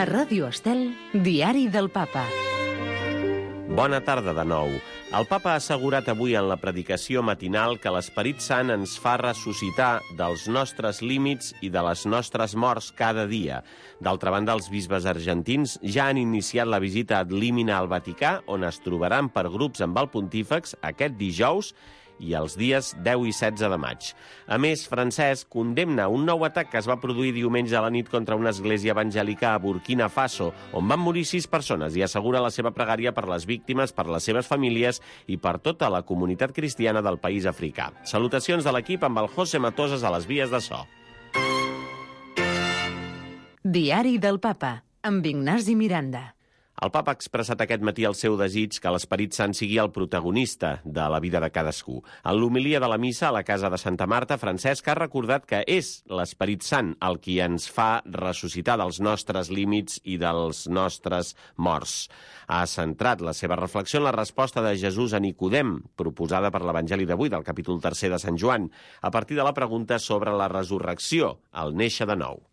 A Ràdio Estel, Diari del Papa. Bona tarda de nou. El Papa ha assegurat avui en la predicació matinal que l'Esperit Sant ens fa ressuscitar dels nostres límits i de les nostres morts cada dia. D'altra banda, els bisbes argentins ja han iniciat la visita ad limina al Vaticà, on es trobaran per grups amb el pontífex aquest dijous i els dies 10 i 16 de maig. A més, Francesc condemna un nou atac que es va produir diumenge a la nit contra una església evangèlica a Burkina Faso, on van morir 6 persones, i assegura la seva pregària per les víctimes, per les seves famílies i per tota la comunitat cristiana del país africà. Salutacions de l'equip amb el José Matosas a les vies de so. Diari del Papa, amb Ignasi Miranda. El Papa ha expressat aquest matí el seu desig que l'Esperit Sant sigui el protagonista de la vida de cadascú. En l'homilia de la missa a la casa de Santa Marta, Francesc ha recordat que és l'Esperit Sant el qui ens fa ressuscitar dels nostres límits i dels nostres morts. Ha centrat la seva reflexió en la resposta de Jesús a Nicodem, proposada per l'Evangeli d'avui, del capítol 3 de Sant Joan, a partir de la pregunta sobre la resurrecció, el néixer de nou.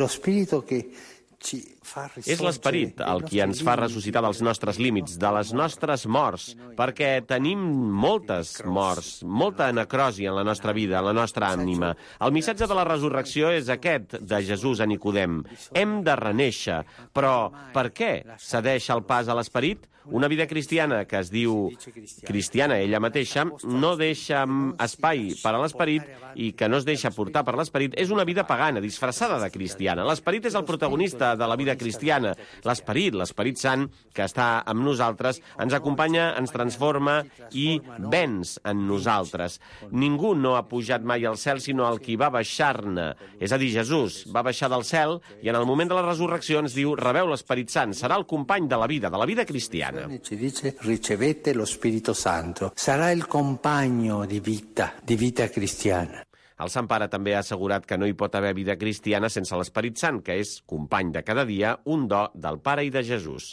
És l'Esperit el qui ens fa ressuscitar dels nostres límits, de les nostres morts, perquè tenim moltes morts, molta necrosi en la nostra vida, en la nostra ànima. El missatge de la resurrecció és aquest de Jesús a Nicodem. Hem de renéixer, però per què cedeix el pas a l'Esperit? Una vida cristiana que es diu cristiana ella mateixa no deixa espai per a l'Esperit i que no es deixa portar per l'Esperit és una vida pagana, disfressada de cristiana. L'Esperit és el protagonista de la vida cristiana. l'Esperit Sant, que està amb nosaltres, ens acompanya, ens transforma i venç en nosaltres. Ningú no ha pujat mai al cel sinó el qui va baixar-ne. És a dir, Jesús va baixar del cel i en el moment de la resurrecció ens diu: rebeu l'Esperit Sant, serà el company de la vida cristiana. Ci dice: ricevete lo Spirito Santo, sarà il compagno di vita cristiana. El Sant Pare també ha assegurat que no hi pot haver vida cristiana sense l'Esperit Sant, que és company de cada dia, un do del Pare i de Jesús.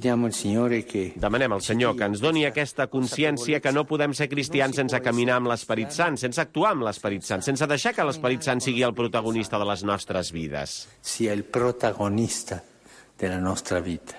Demanem al Senyor que ens doni aquesta consciència que no podem ser cristians sense caminar amb l'Esperit Sant, sense actuar amb l'Esperit Sant, sense deixar que l'Esperit Sant sigui el protagonista de les nostres vides. Sia el protagonista de la nostra vida.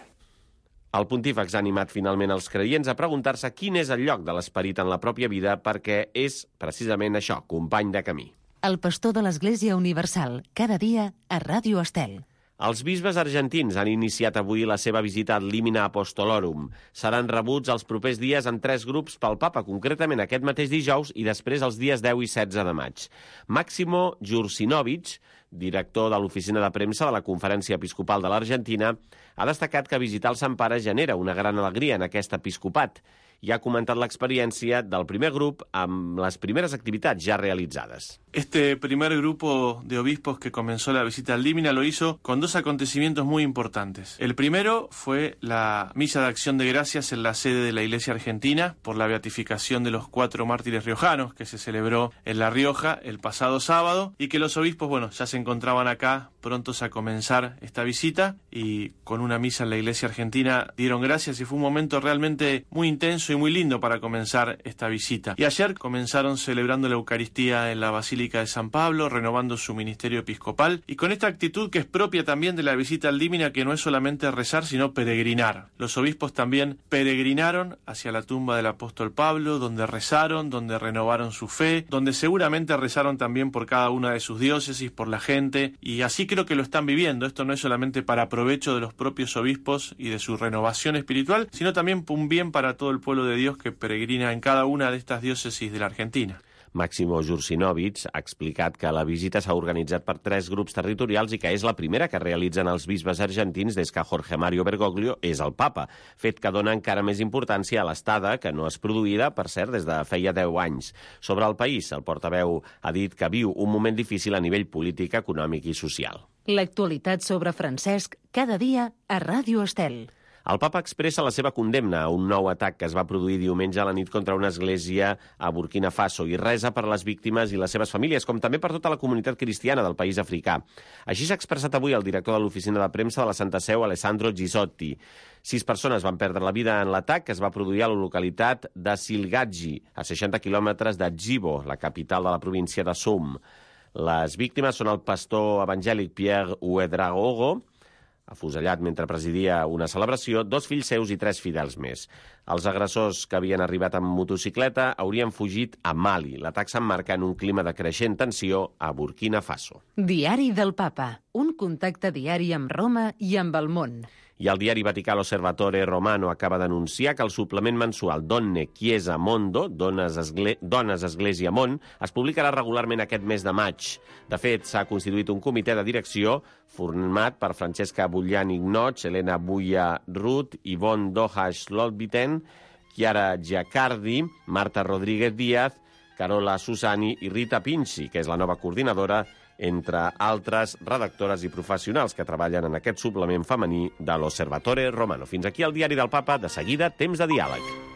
El pontífex ha animat finalment els creients a preguntar-se quin és el lloc de l'Esperit en la pròpia vida perquè és precisament això, company de camí. El pastor de l'Església Universal, cada dia a Ràdio Estel. Els bisbes argentins han iniciat avui la seva visita ad limina apostolorum. Seran rebuts els propers dies en 3 grups pel Papa, concretament aquest mateix dijous i després els dies 10 i 16 de maig. Máximo Jursinovich, director de l'oficina de premsa de la Conferència Episcopal de l'Argentina, ha destacat que visitar el Sant Pare genera una gran alegria en aquest episcopat i ha comentat l'experiència del primer grup amb les primeres activitats ja realitzades. Este primer grupo de obispos que comenzó la visita al Límina lo hizo con 2 acontecimientos muy importantes. El primero fue la misa de acción de gracias en la sede de la Iglesia Argentina por la beatificación de los 4 mártires riojanos que se celebró en La Rioja el pasado sábado y que los obispos, ya se encontraban acá prontos a comenzar esta visita y con una misa en la Iglesia Argentina dieron gracias y fue un momento realmente muy intenso y muy lindo para comenzar esta visita. Y ayer comenzaron celebrando la Eucaristía en la Basílica de San Pablo, renovando su ministerio episcopal y con esta actitud que es propia también de la visita al Límina, que no es solamente rezar sino peregrinar. Los obispos también peregrinaron hacia la tumba del apóstol Pablo, donde rezaron, donde renovaron su fe, donde seguramente rezaron también por cada una de sus diócesis, por la gente, y así creo que lo están viviendo. Esto no es solamente para provecho de los propios obispos y de su renovación espiritual, sino también un bien para todo el pueblo de Dios que peregrina en cada una de estas diócesis de la Argentina. Máximo Jursinovich ha explicat que la visita s'ha organitzat per 3 grups territorials i que és la primera que realitzen els bisbes argentins des que Jorge Mario Bergoglio és el papa, fet que dona encara més importància a l'estada, que no és produïda, per cert, des de feia 10 anys. Sobre el país, el portaveu ha dit que viu un moment difícil a nivell polític, econòmic i social. L'actualitat sobre Francesc, cada dia a Ràdio Estel. El papa expressa la seva condemna a un nou atac que es va produir diumenge a la nit contra una església a Burkina Faso i resa per les víctimes i les seves famílies, com també per tota la comunitat cristiana del país africà. Així s'ha expressat avui el director de l'oficina de premsa de la Santa Seu, Alessandro Gisotti. 6 persones van perdre la vida en l'atac que es va produir a la localitat de Silgadji, a 60 quilòmetres de Djibo, la capital de la província de Soum. Les víctimes són el pastor evangèlic Pierre Ouedraogo, afusellat mentre presidia una celebració, 2 fills seus i 3 fidels més. Els agressors que havien arribat amb motocicleta haurien fugit a Mali. L'atac s'emmarca en un clima de creixent tensió a Burkina Faso. Diari del Papa, un contacte diari amb Roma i amb el món. I el diari Vaticà L'Osservatore Romano acaba d'anunciar que el suplement mensual Donne Chiesa Mondo, Dones Església Món, es publicarà regularment aquest mes de maig. De fet, s'ha constituït un comitè de direcció format per Francesca Bullian-Ignoch, Elena Buya-Ruth, Yvonne Dohash-Lolbiten, Chiara Giacardi, Marta Rodríguez Díaz, Carola Susani i Rita Pinci, que és la nova coordinadora, entre altres redactores i professionals que treballen en aquest suplement femení de l'Osservatore Romano. Fins aquí el diari del Papa. De seguida, temps de diàleg.